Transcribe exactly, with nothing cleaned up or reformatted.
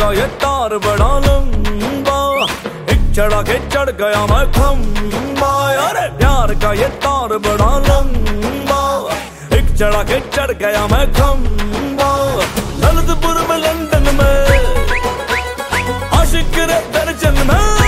का ये तार बड़ा लंबा, एक चढ़ा के चढ़ गया मैं खंबा। अरे प्यार का ये तार बड़ा लंबा, एक चढ़ा के चढ़ गया मैं खंबा। ललितपुर में लंदन में आशिक रे दर्जन में